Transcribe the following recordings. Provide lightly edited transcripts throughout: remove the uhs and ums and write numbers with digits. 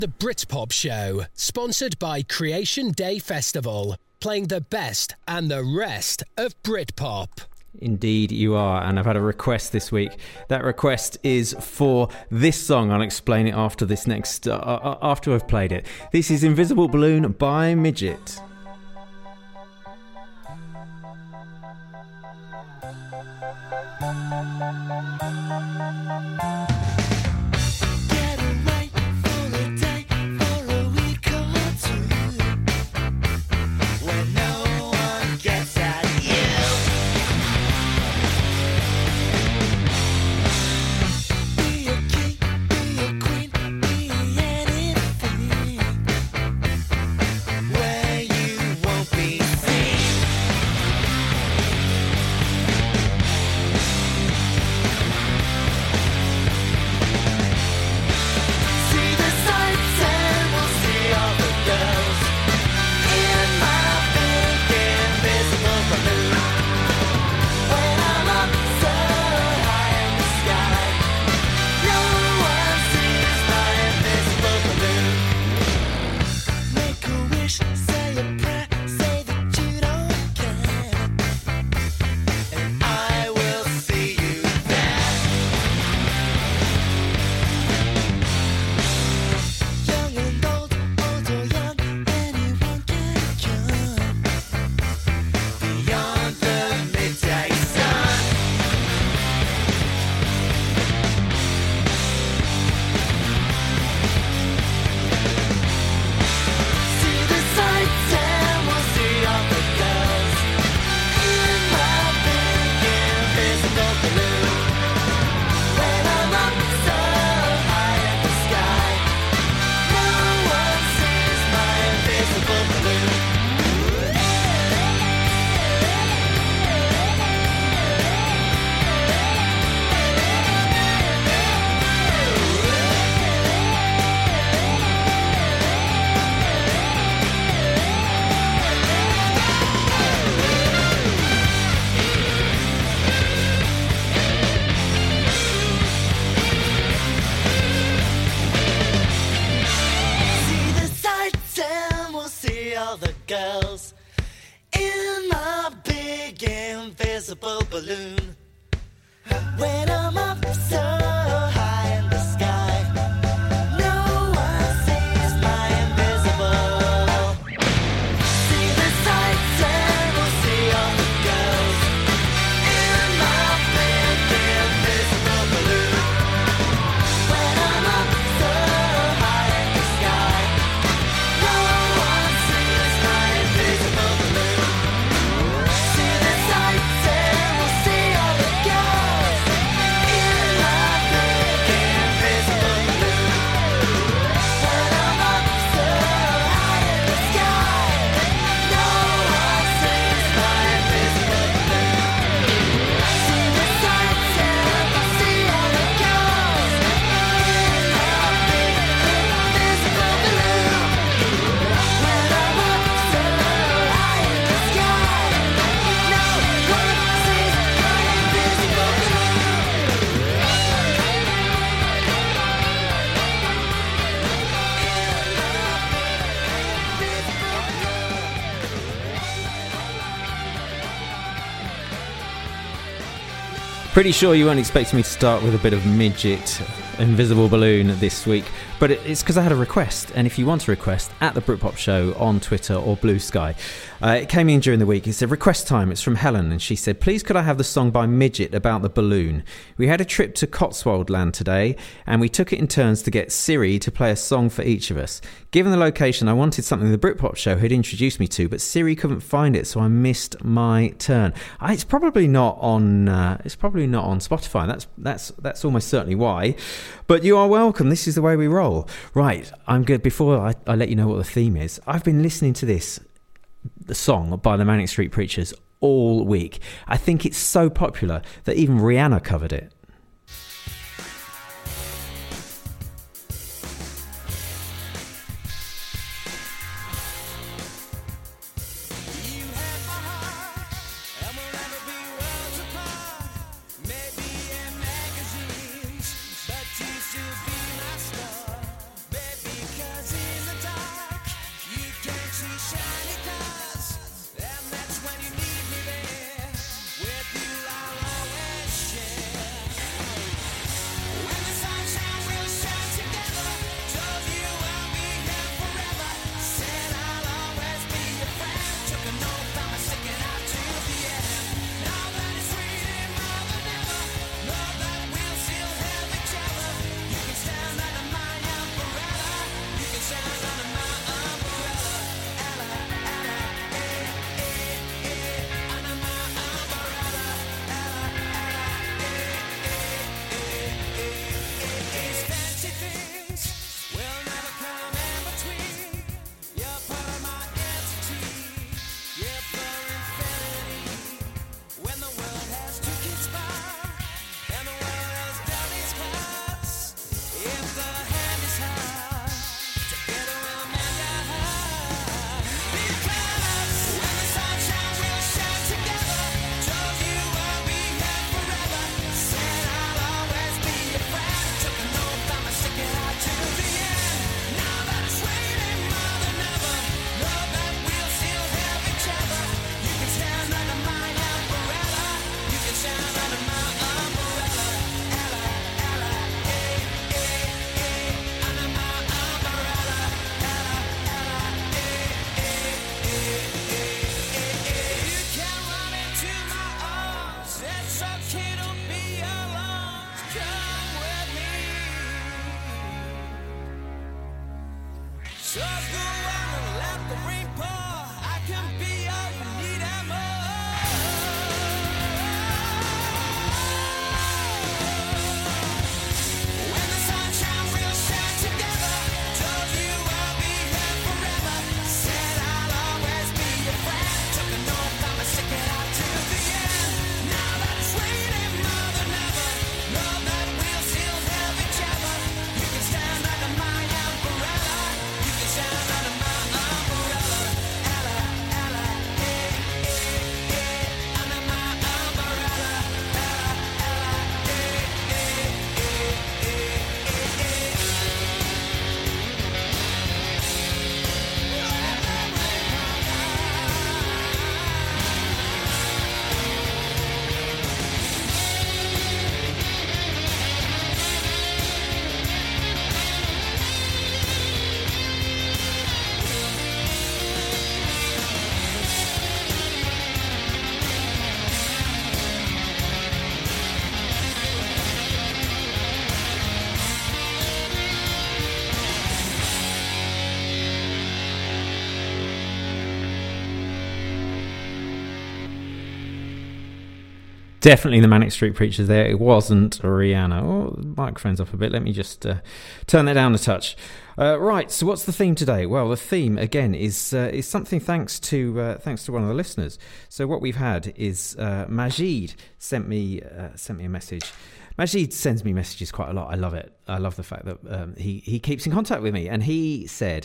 The Britpop Show, sponsored by Creation Day Festival, playing the best and the rest of Britpop. Indeed you are, and I've had a request this week. That request is for this song. I'll explain it after this next, after I've played it. This is Invisible Balloon by Midget. Pretty sure you weren't expecting me to start with a bit of Midget, Invisible Balloon this week, but it's because I had a request, and if you want a request, at the Britpop Show on Twitter or Blue Sky. It came in during the week. It's a request time. It's from Helen, and she said, please could I have the song by Midget about the balloon? We had a trip to Cotswold Land today, and we took it in turns to get Siri to play a song for each of us. Given the location, I wanted something the Britpop Show had introduced me to, but Siri couldn't find it, so I missed my turn. It's probably not on Spotify. That's almost certainly why. But you are welcome. This is the way we roll. Right, I'm good. Before I let you know what the theme is, I've been listening to the song by the Manic Street Preachers all week. I think it's so popular that even Rihanna covered it. Because Definitely the Manic Street Preachers there. It wasn't Rihanna. Oh, the microphone's off a bit. Let me just turn that down a touch. Right, so what's the theme today? Well, the theme, again, is something thanks to one of the listeners. So what we've had is Majid sent me a message. Majid sends me messages quite a lot. I love it. I love the fact that he keeps in contact with me. And he said,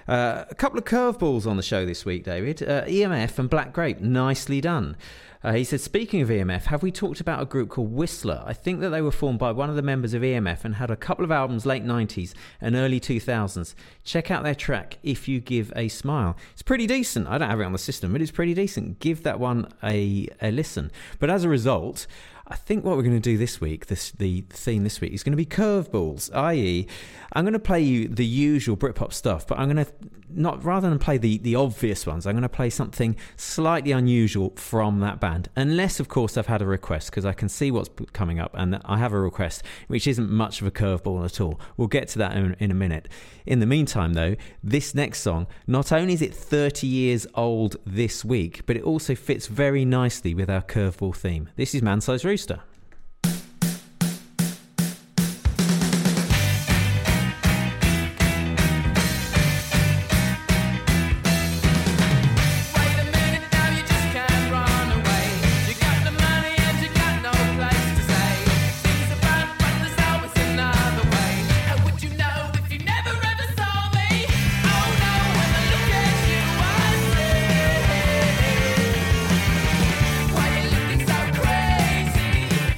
a couple of curveballs on the show this week, David. EMF and Black Grape, nicely done. He said, speaking of EMF, have we talked about a group called Whistler? I think that they were formed by one of the members of EMF and had a couple of albums late 90s and early 2000s. Check out their track, If You Give a Smile. It's pretty decent. I don't have it on the system, but it's pretty decent. Give that one a listen. But as a result, I think what we're going to do this week, the theme this week, is going to be curveballs, i.e. I'm going to play you the usual Britpop stuff, but I'm going to, rather than play the obvious ones, I'm going to play something slightly unusual from that band. Unless, of course, I've had a request, because I can see what's coming up, and I have a request, which isn't much of a curveball at all. We'll get to that in a minute. In the meantime, though, this next song, not only is it 30 years old this week, but it also fits very nicely with our curveball theme. This is Man-Sized Rooster. Why you looking so crazy?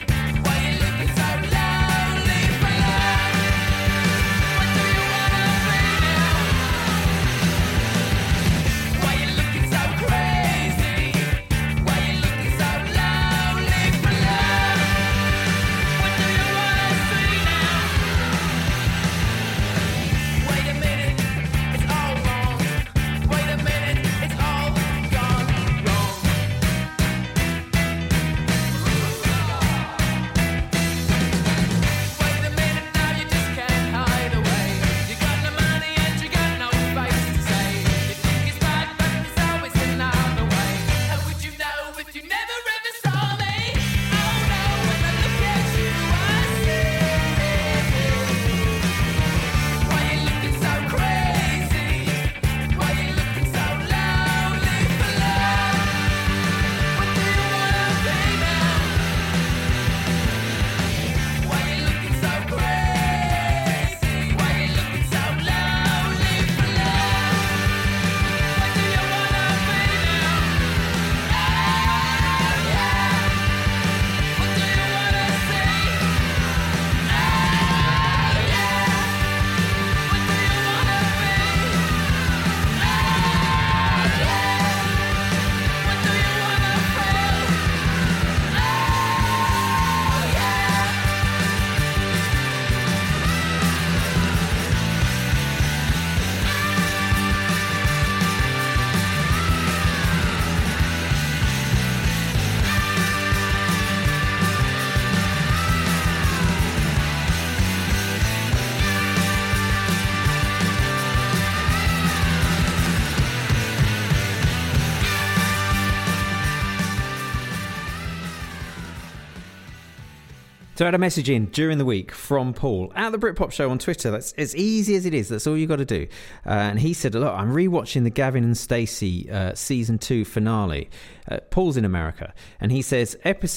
So I had a message in during the week from Paul at the Britpop Show on Twitter. That's as easy as it is. That's all you got to do. And he said, look, I'm rewatching the Gavin and Stacey season 2 finale. Paul's in America. And he says,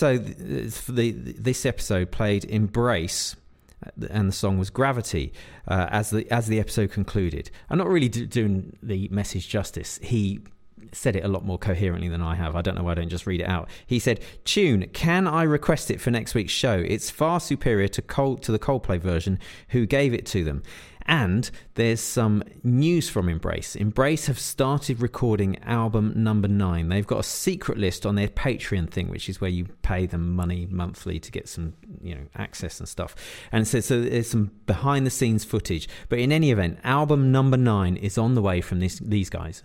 this episode played Embrace, and the song was Gravity, as the episode concluded. I'm not really doing the message justice. He said it a lot more coherently than I have. I don't know why I don't just read it out. He said, "Tune, can I request it for next week's show? It's far superior to the Coldplay version. Who gave it to them?" And there's some news from Embrace. Embrace have started recording album number 9. They've got a secret list on their Patreon thing, which is where you pay them money monthly to get some, access and stuff. And so there's some behind the scenes footage. But in any event, album number 9 is on the way from these guys.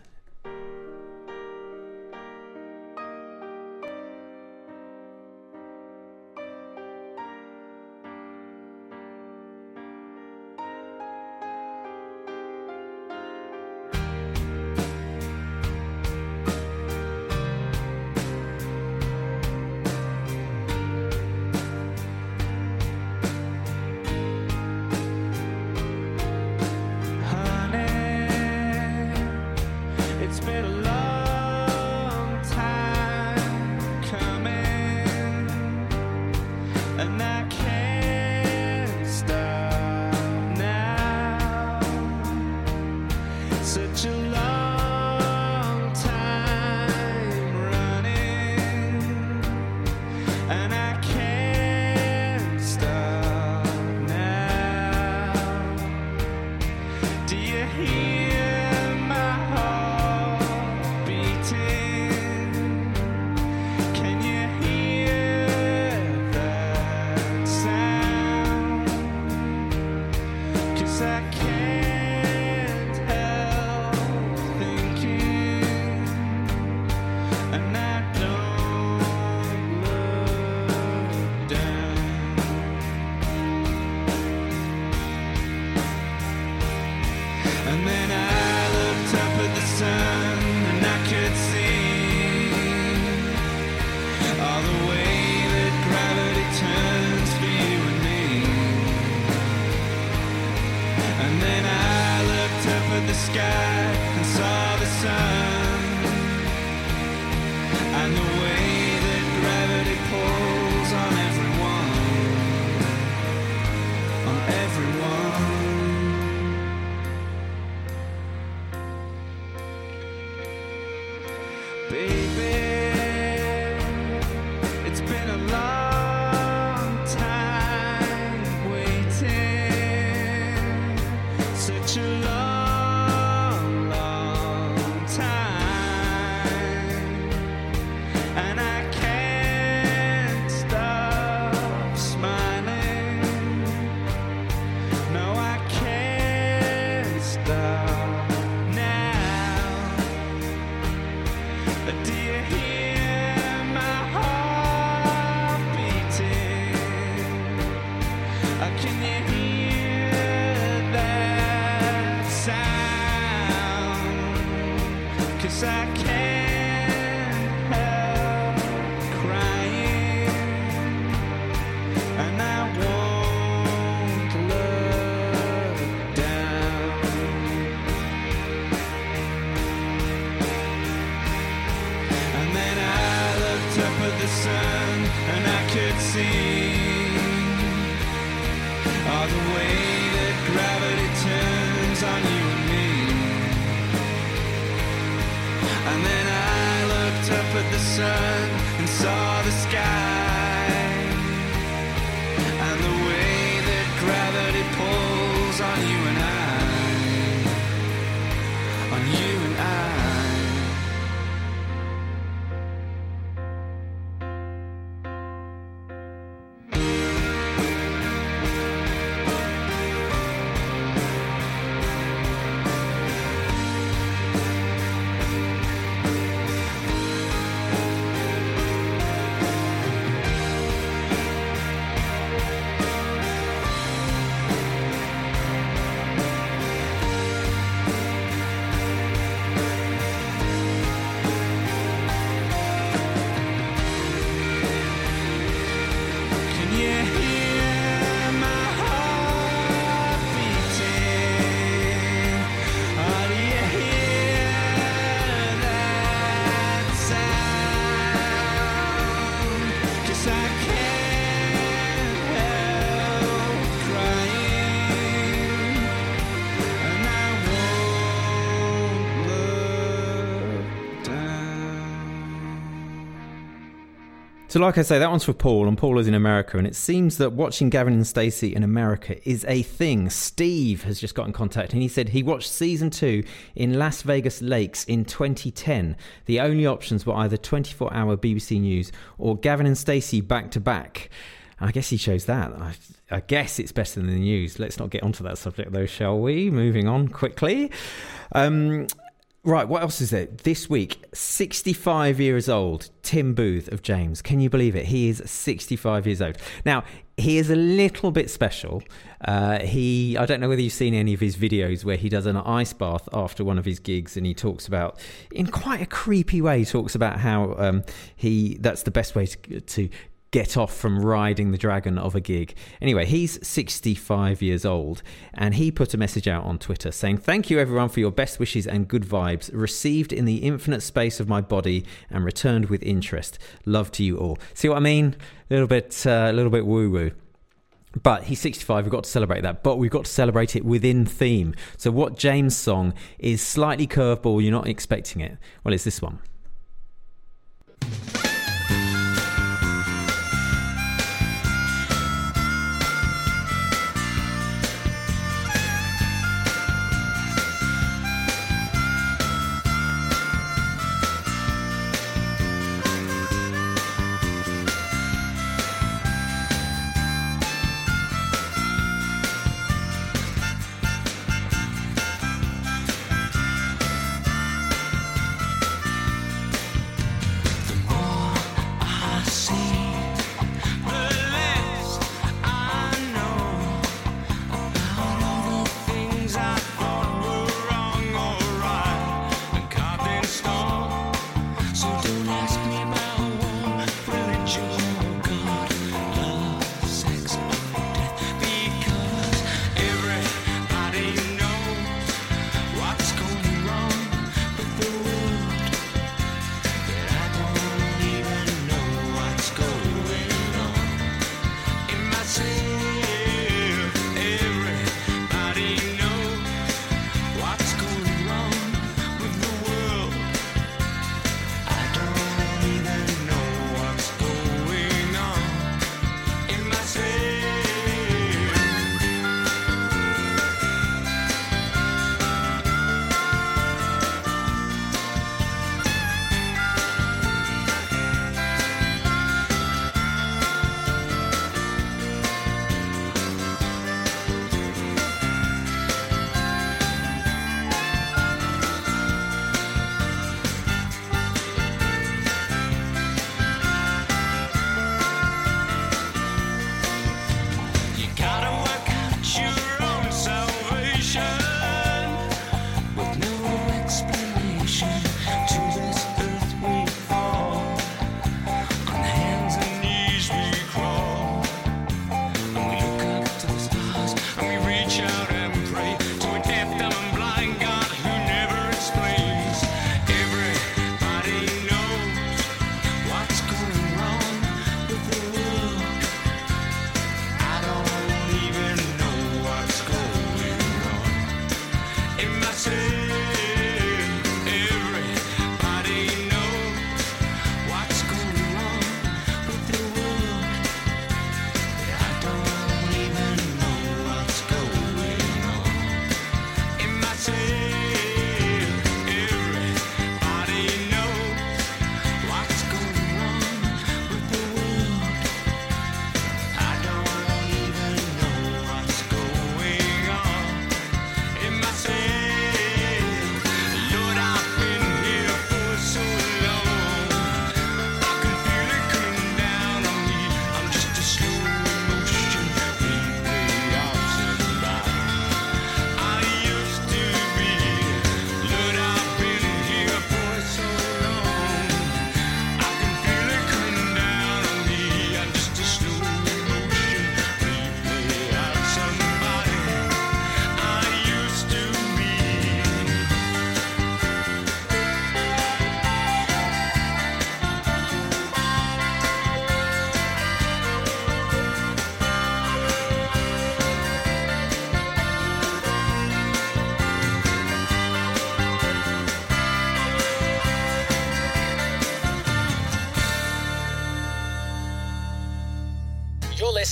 So like I say, that one's for Paul, and Paul is in America, and it seems that watching Gavin and Stacey in America is a thing. Steve has just got in contact, and he said he watched season 2 in Las Vegas Lakes in 2010. The only options were either 24-hour BBC News or Gavin and Stacey back to back. I guess he chose that. I guess it's better than the news. Let's not get onto that subject though, shall we? Moving on quickly. Right, what else is there? This week, 65 years old, Tim Booth of James. Can you believe it? He is 65 years old. Now, he is a little bit special. I don't know whether you've seen any of his videos where he does an ice bath after one of his gigs, and he talks about, in quite a creepy way, he talks about how that's the best way to get off from riding the dragon of a gig. Anyway, he's 65 years old, and he put a message out on Twitter saying, "Thank you everyone for your best wishes and good vibes received in the infinite space of my body and returned with interest. Love to you all." See what I mean? A little bit woo-woo. But he's 65, we've got to celebrate that. But we've got to celebrate it within theme. So what James' song is slightly curveball, you're not expecting it? Well, it's this one.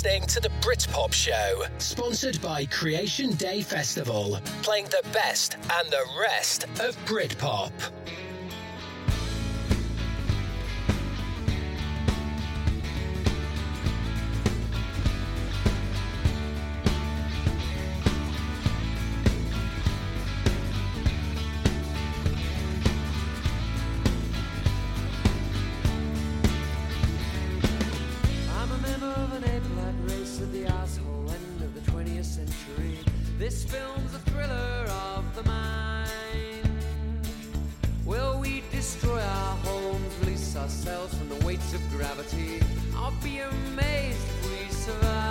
listening to the Britpop Show, sponsored by Creation Day Festival, playing the best and the rest of Britpop. This film's a thriller of the mind. Will we destroy our homes, release ourselves from the weights of gravity? I'll be amazed if we survive.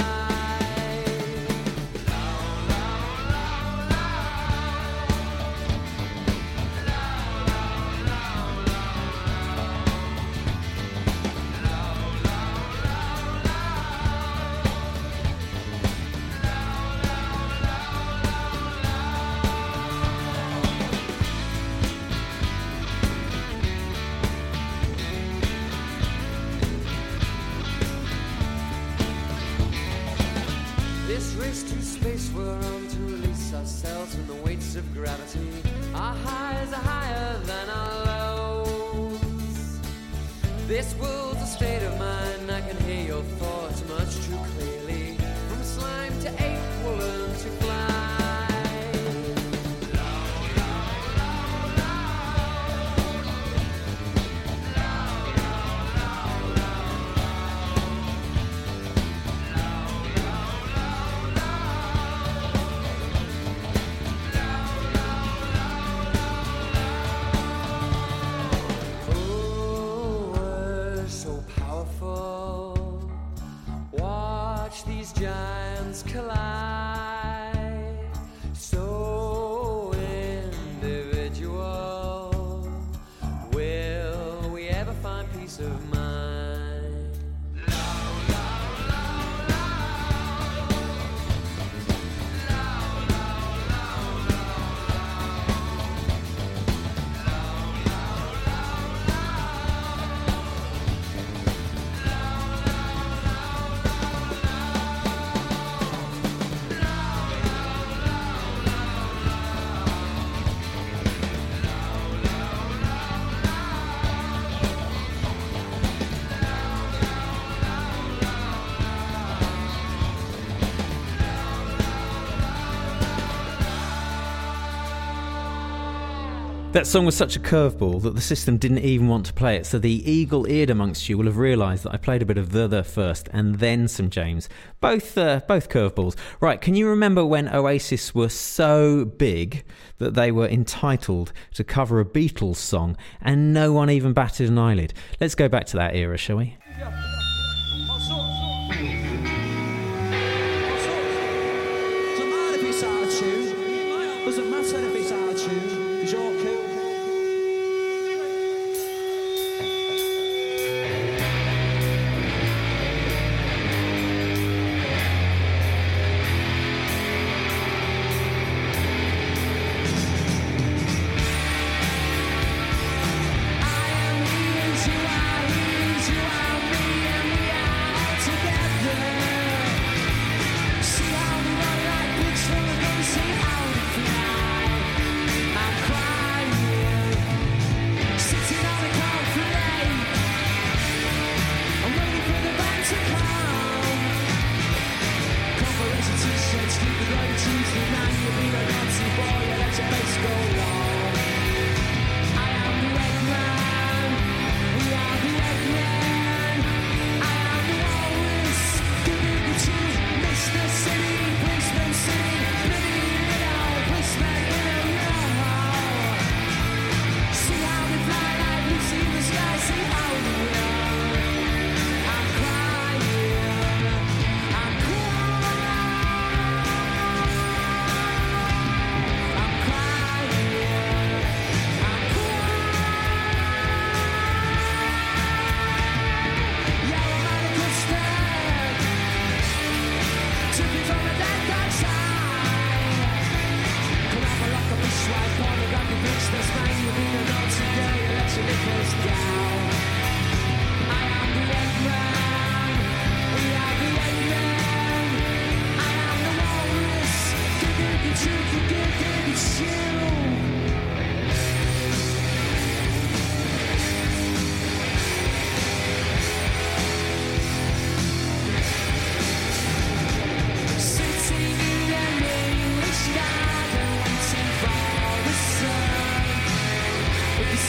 This race to space we're on to release ourselves from the weights of gravity. Our highs are higher than our lows. This world's a state of mind. I can hear your thoughts much too clearly. From slime to ape, we'll learn to fly. Watch these giants collide, so individual. Will we ever find peace of mind? That song was such a curveball that the system didn't even want to play it, so the eagle-eared amongst you will have realised that I played a bit of The first and then some James. Both curveballs. Right, can you remember when Oasis were so big that they were entitled to cover a Beatles song and no one even batted an eyelid? Let's go back to that era, shall we? Doesn't matter if it's out of tune, because you're cool. I am leading to our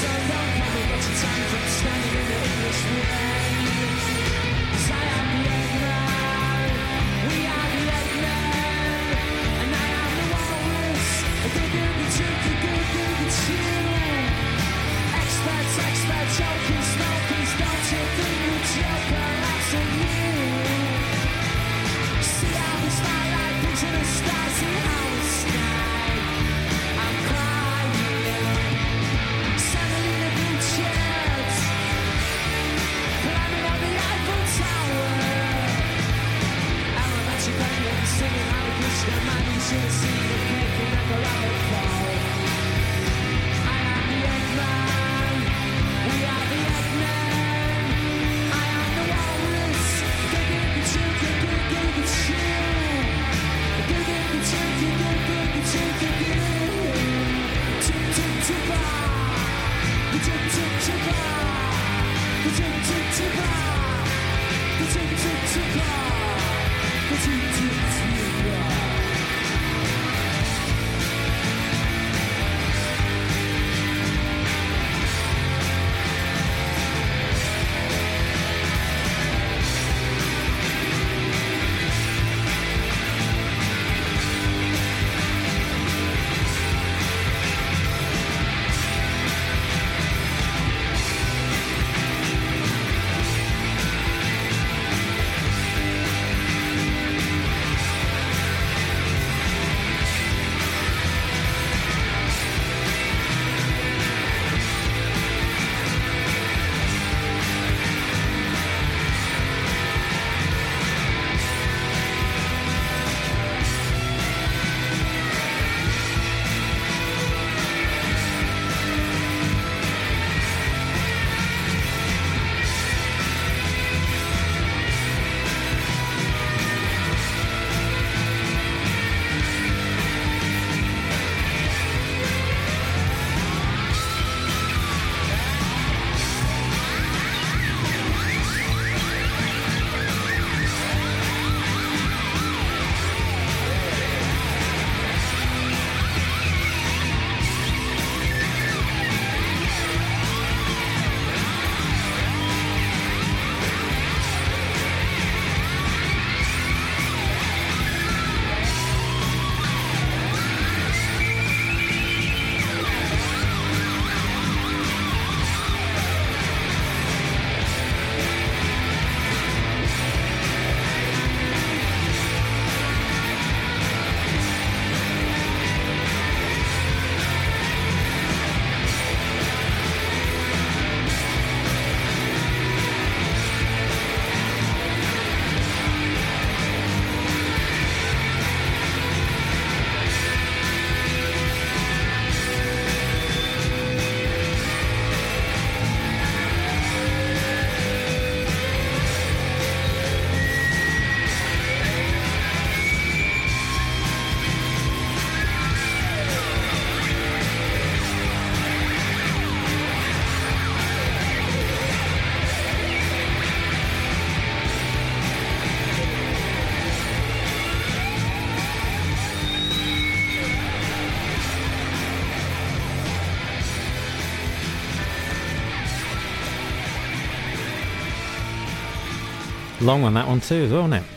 Long one, that one too, as well, now.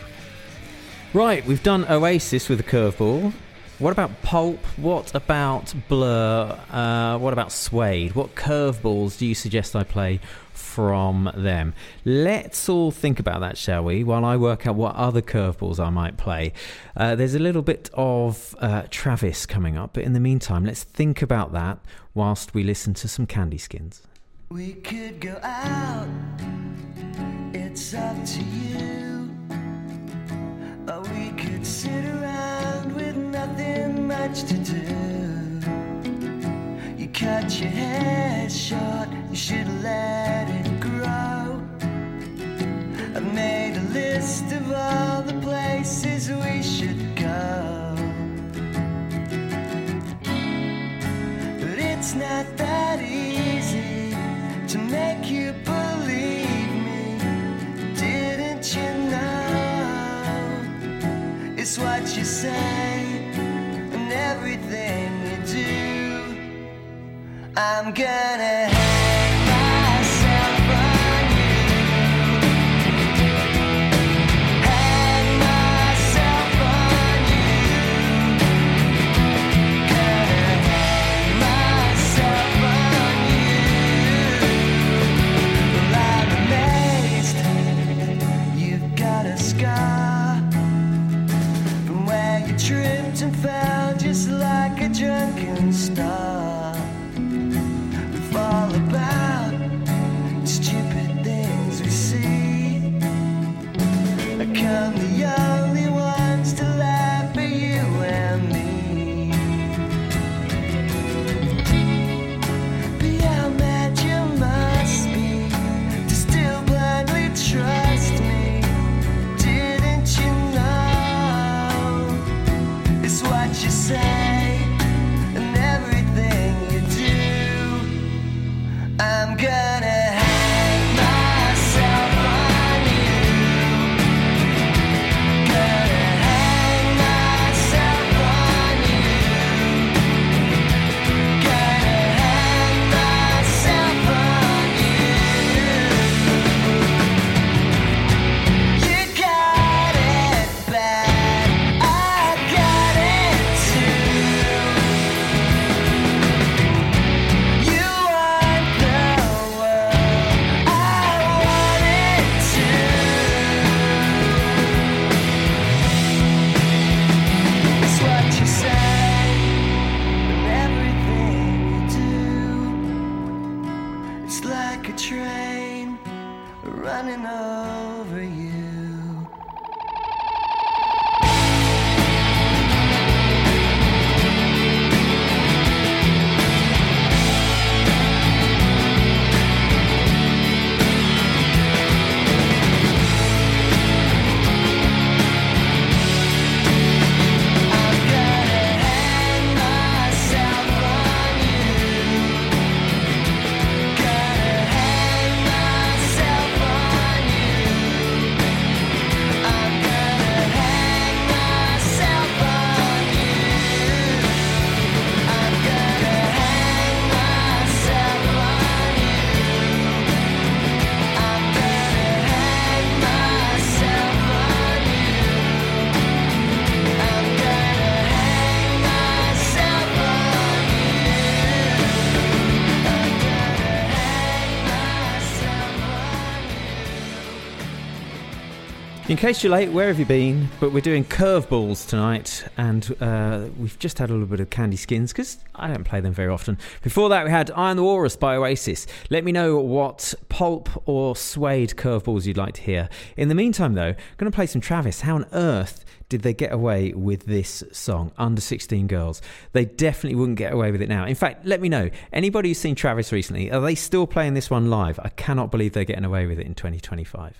Right, we've done Oasis with a curveball. What about Pulp? What about Blur? What about Suede? What curveballs do you suggest I play from them? Let's all think about that, shall we, while I work out what other curveballs I might play. There's a little bit of Travis coming up, but in the meantime, let's think about that whilst we listen to some Candy Skins. We could go out, it's up to you. Or we could sit around with nothing much to do. You cut your hair short, you should let it grow. I made a list of all the places we should go. But it's not that easy to make you believe me. Didn't you know? It's what you say and everything you do. I'm gonna hang myself on you. Hang myself on you. Gonna hang myself on you. Well, I'm amazed you've got a scar from where you tripped and fell just like a drunken star. All about stupid things we see. Come the only ones to laugh at you and me. But how mad you must be to still blindly trust me. Didn't you know? It's what you say and everything you do. I'm gonna hang myself on you. Gonna hang myself on you. Gonna hang myself on you. You got it bad, I got it too. You want the world, I want it too. It's what you say and everything you do. It's like a train running over you. I'm gonna hang myself on you. Gonna hang myself on you. I'm gonna hang myself on you. I'm gonna hang myself on you. I'm gonna hang myself on you. I'm gonna hang myself on In case you're late, where have you been? But we're doing curveballs tonight, and we've just had a little bit of Candy Skins because I don't play them very often. Before that, we had Eye on the Walrus by Oasis. Let me know what pulp or suede curveballs you'd like to hear. In the meantime, though, I'm going to play some Travis. How on earth did they get away with this song, Under 16 Girls? They definitely wouldn't get away with it now. In fact, let me know. Anybody who's seen Travis recently, are they still playing this one live? I cannot believe they're getting away with it in 2025.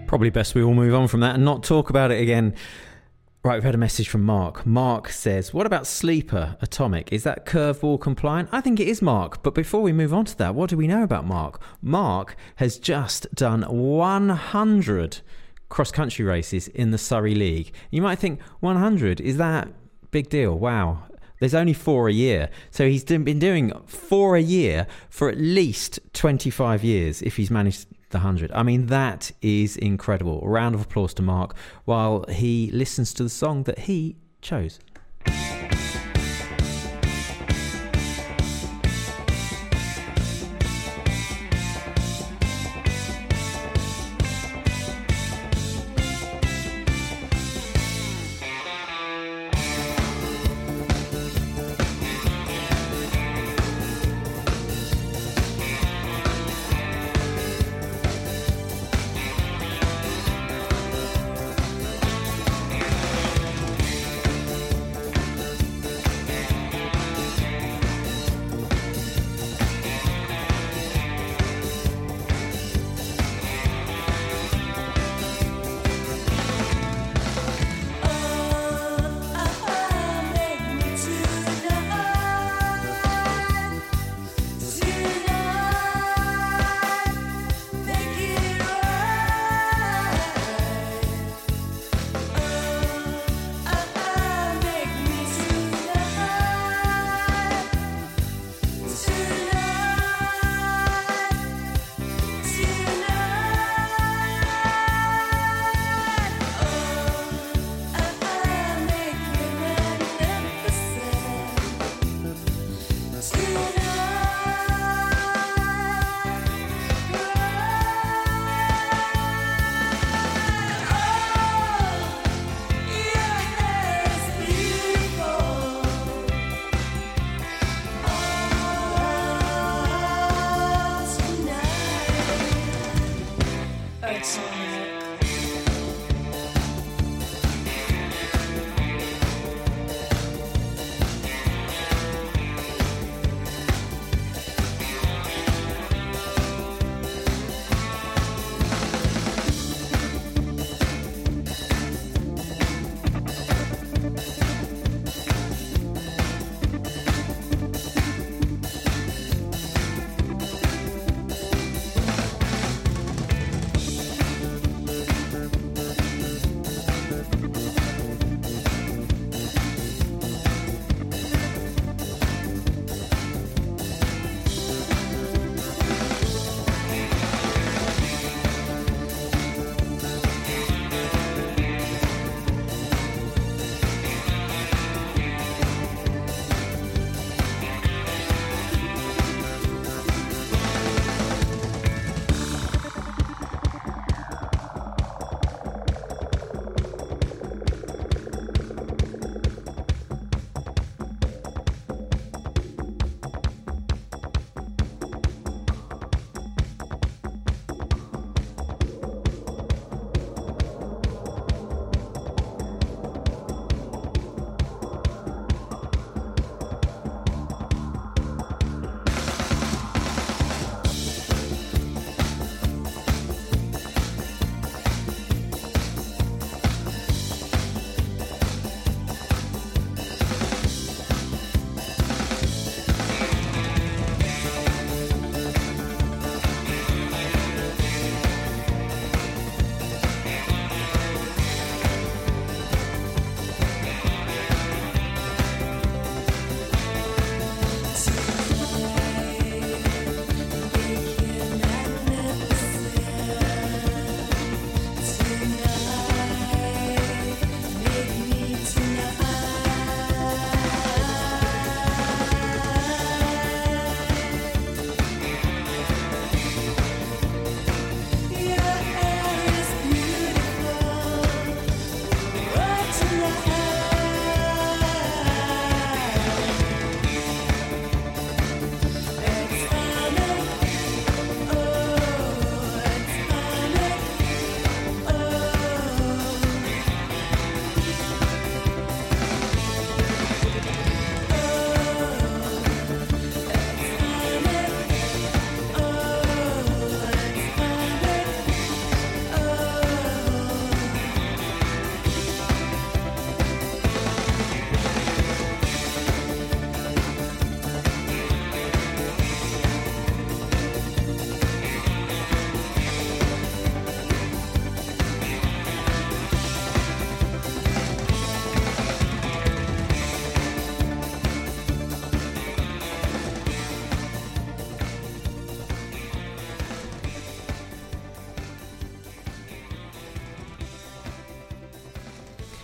Probably best we all move on from that and not talk about it again. Right, we've had a message from Mark. Mark says, what about Sleeper Atomic? Is that curveball compliant? I think it is, Mark. But before we move on to that, what do we know about Mark? Mark has just done 100 cross-country races in the Surrey League. You might think, 100, is that big deal? Wow. There's only 4 a year. So he's been doing 4 a year for at least 25 years if he's managed the 100. I mean, that is incredible. A round of applause to Mark while he listens to the song that he chose.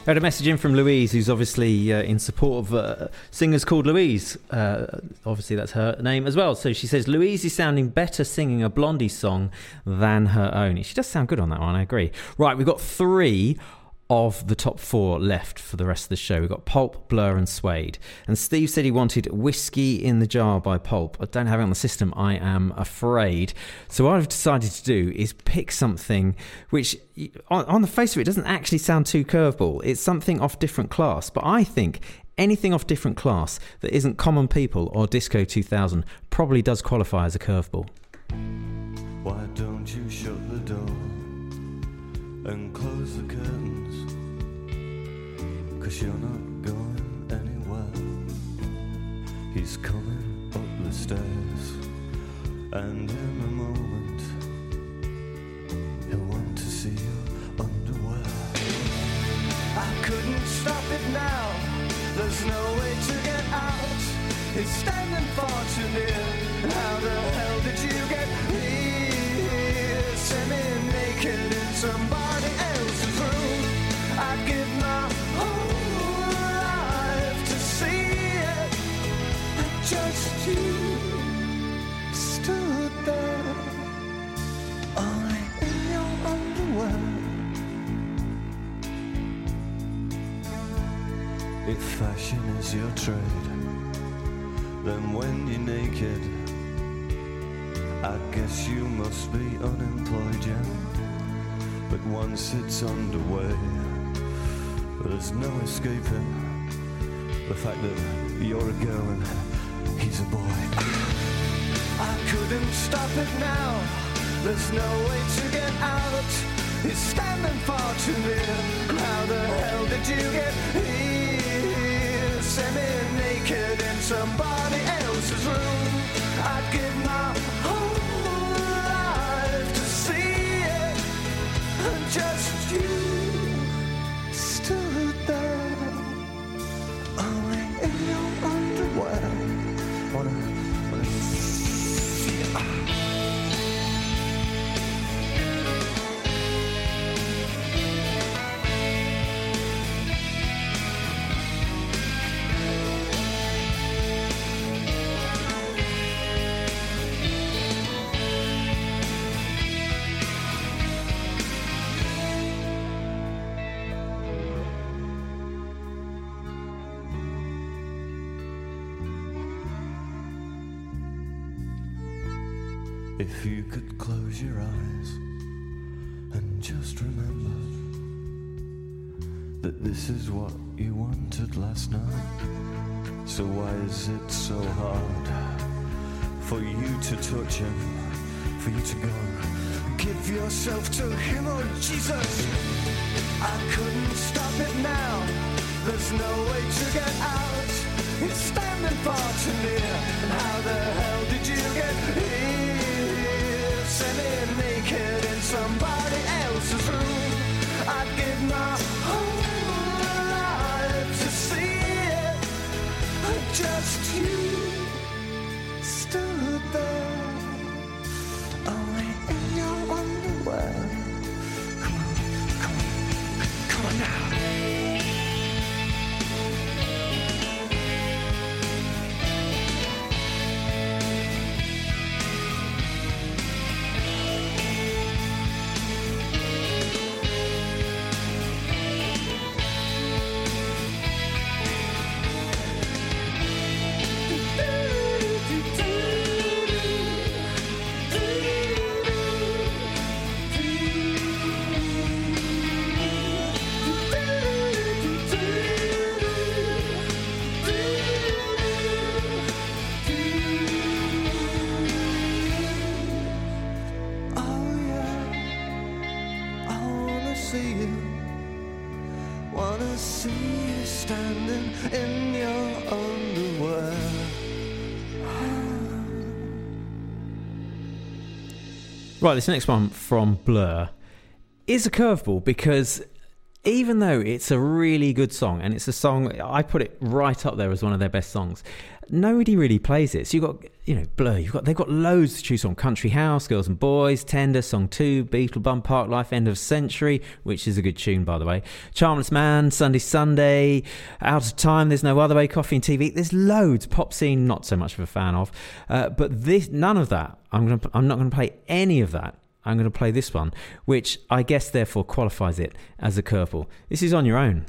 I had a message in from Louise, who's obviously in support of singers called Louise. Obviously, that's her name as well. So she says, Louise is sounding better singing a Blondie song than her own. She does sound good on that one, I agree. Right, we've got 3 of the top 4 left for the rest of the show. We've got Pulp, Blur and Suede. And Steve said he wanted Whiskey in the Jar by Pulp. I don't have it on the system, I am afraid. So what I've decided to do is pick something which, on the face of it, doesn't actually sound too curveball. It's something off Different Class. But I think anything off Different Class that isn't Common People or Disco 2000 probably does qualify as a curveball. Why don't you shut the door and close the curtains? 'Cause you're not going anywhere. He's coming up the stairs, and in a moment he'll want to see your underwear. I couldn't stop it now, there's no way to get out. It's standing far too near. How the hell did you get here? Semi-naked in somebody else's room. I'd give my whole life to see it. And just you stood there, only in your underwear. If fashion is your trade, then when you're naked, I guess you must be unemployed, yeah. But once it's underway, there's no escaping the fact that you're a girl and he's a boy. I couldn't stop it now, there's no way to get out. It's standing far too near. How the hell did you get here? Semi-naked in somebody else's room. I'd give my whole life to see it. And just you stood there, only in your underwear. Wanna see it. If you could close your eyes and just remember that this is what you wanted last night. So why is it so hard for you to touch him, for you to go? Give yourself to him, oh Jesus. I couldn't stop it now, there's no way to get out. It's standing far too near. And how the hell did you get here? Semi-naked in somebody else's room. I'd give my whole life to see it. Just you stood there, only in your underwear. Come on now. Wanna see you standing in your underwear. Right, this next one from Blur is a curveball because even though it's a really good song, and it's a song, I put it right up there as one of their best songs, nobody really plays it. So you've got, Blur, they've got loads to choose from. Country House, Girls and Boys, Tender, Song 2, Beetlebum, Park Life, End of Century, which is a good tune, by the way, Charmless Man, Sunday Sunday, Out of Time, There's No Other Way, Coffee and TV. There's loads. Pop Scene, not so much of a fan of. But none of that. I'm not going to play any of that. I'm going to play this one, which I guess therefore qualifies it as a curveball. This is On Your Own.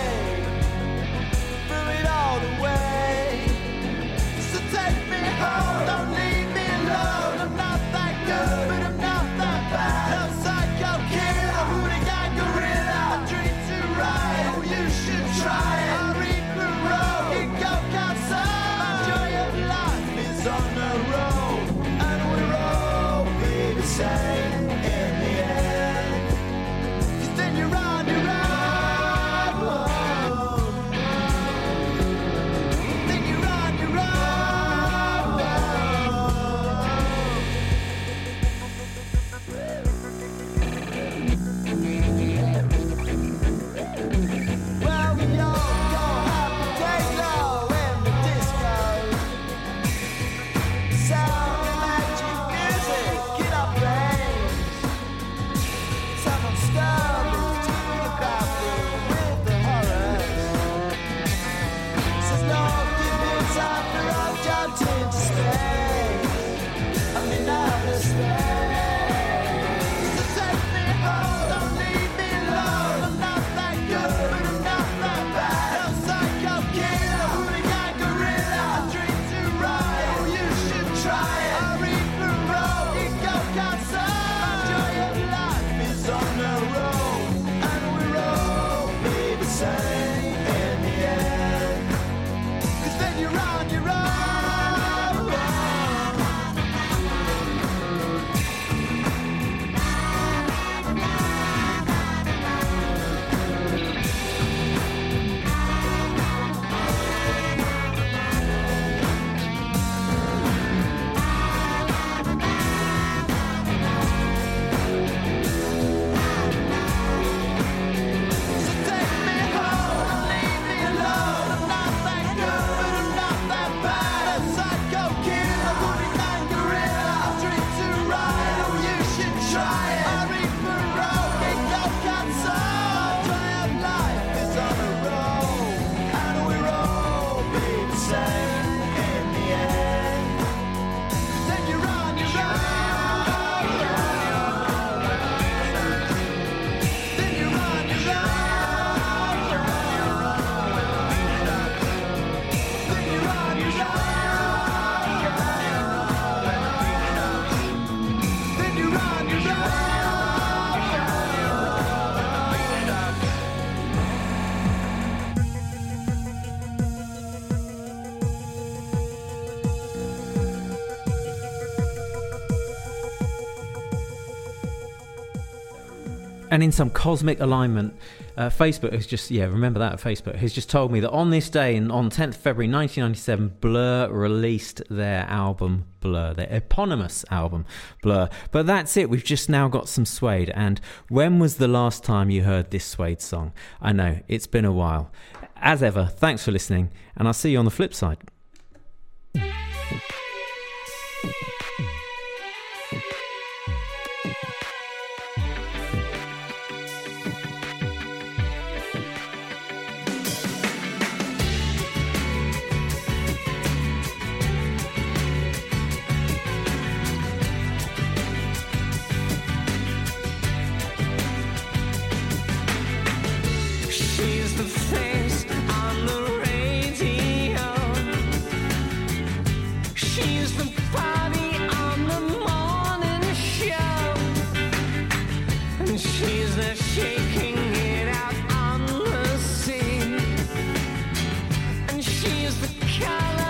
Take me home. And in some cosmic alignment, Facebook has just, remember that, Facebook has just told me that on this day, on 10th February 1997, Blur released their album Blur, their eponymous album Blur. But that's it, we've just now got some Suede. And when was the last time you heard this Suede song? I know, it's been a while. As ever, thanks for listening, and I'll see you on the flip side. She's the face on the radio. She's the body on the morning show. And she's there shaking it out on the sea. And she's the color